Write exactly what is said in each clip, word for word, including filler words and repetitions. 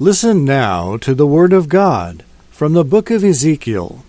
Listen now to the Word of God from the book of Ezekiel.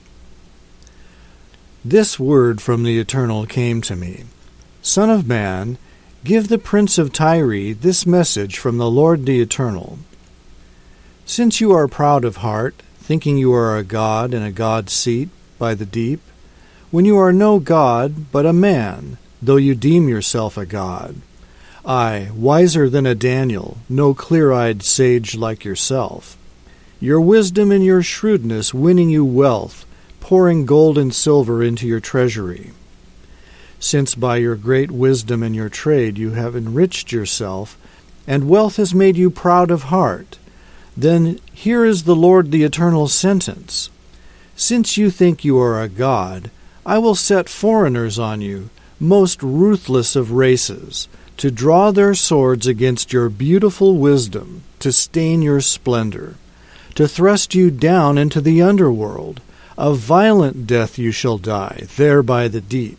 This word from the Eternal came to me. Son of man, give the prince of Tyre this message from the Lord the Eternal. Since you are proud of heart, thinking you are a god in a god's seat by the deep, when you are no god but a man, though you deem yourself a god, I, wiser than a Daniel, no clear-eyed sage like yourself, your wisdom and your shrewdness winning you wealth, pouring gold and silver into your treasury. Since by your great wisdom and your trade you have enriched yourself, and wealth has made you proud of heart, then here is the Lord the Eternal's sentence. Since you think you are a god, I will set foreigners on you, most ruthless of races, to draw their swords against your beautiful wisdom, to stain your splendor, to thrust you down into the underworld. A violent death you shall die, there by the deep.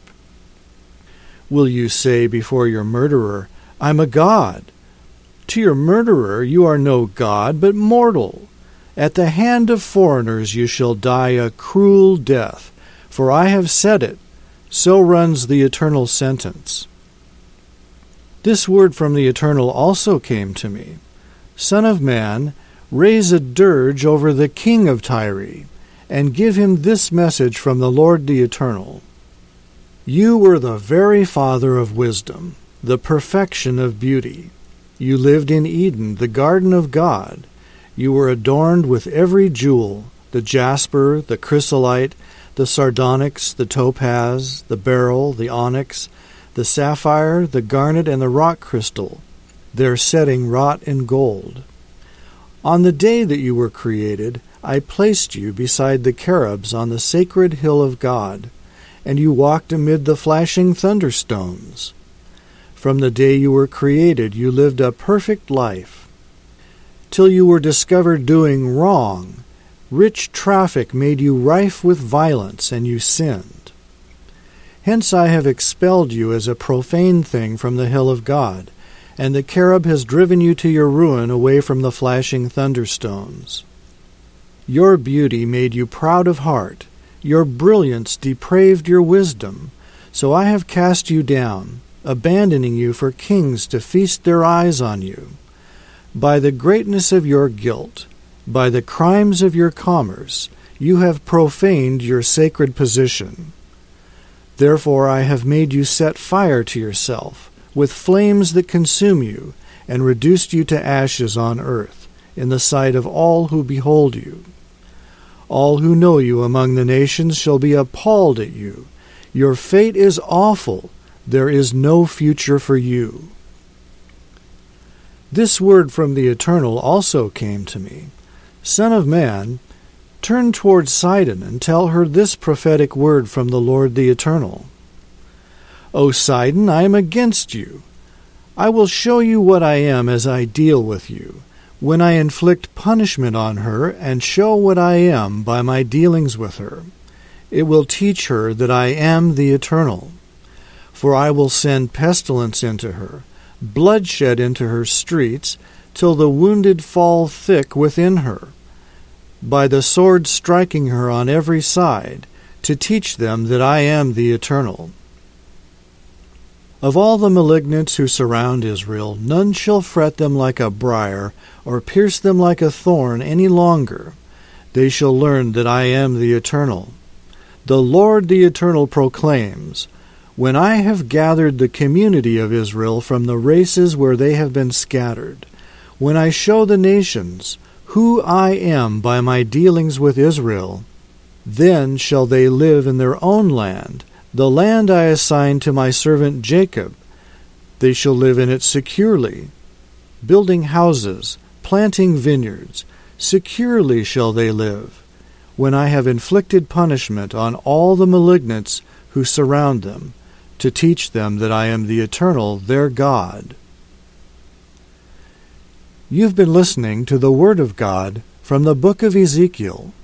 Will you say before your murderer, I'm a god? To your murderer you are no god, but mortal. At the hand of foreigners you shall die a cruel death, for I have said it. So runs the eternal sentence. This word from the Eternal also came to me. Son of man, raise a dirge over the king of Tyre, and give him this message from the Lord the Eternal. You were the very father of wisdom, the perfection of beauty. You lived in Eden, the garden of God. You were adorned with every jewel, the jasper, the chrysolite, the sardonyx, the topaz, the beryl, the onyx, the sapphire, the garnet, and the rock crystal, their setting wrought in gold. On the day that you were created, I placed you beside the cherubs on the sacred hill of God, and you walked amid the flashing thunderstones. From the day you were created, you lived a perfect life. Till you were discovered doing wrong, rich traffic made you rife with violence, and you sinned. Hence I have expelled you as a profane thing from the hill of God, and the cherub has driven you to your ruin away from the flashing thunderstones. Your beauty made you proud of heart, your brilliance depraved your wisdom, so I have cast you down, abandoning you for kings to feast their eyes on you. By the greatness of your guilt, by the crimes of your commerce, you have profaned your sacred position. Therefore I have made you set fire to yourself, with flames that consume you, and reduced you to ashes on earth, in the sight of all who behold you. All who know you among the nations shall be appalled at you. Your fate is awful. There is no future for you. This word from the Eternal also came to me. Son of man, turn toward Sidon and tell her this prophetic word from the Lord the Eternal. O Sidon, I am against you. I will show you what I am as I deal with you, when I inflict punishment on her and show what I am by my dealings with her. It will teach her that I am the Eternal. For I will send pestilence into her, bloodshed into her streets, till the wounded fall thick within her, by the sword striking her on every side, to teach them that I am the Eternal. Of all the malignants who surround Israel, none shall fret them like a briar, or pierce them like a thorn any longer. They shall learn that I am the Eternal. The Lord the Eternal proclaims, when I have gathered the community of Israel from the races where they have been scattered, when I show the nations who I am by my dealings with Israel, then shall they live in their own land, the land I assigned to my servant Jacob. They shall live in it securely, building houses, planting vineyards. Securely shall they live, when I have inflicted punishment on all the malignants who surround them, to teach them that I am the Eternal, their God. You've been listening to the Word of God from the book of Ezekiel.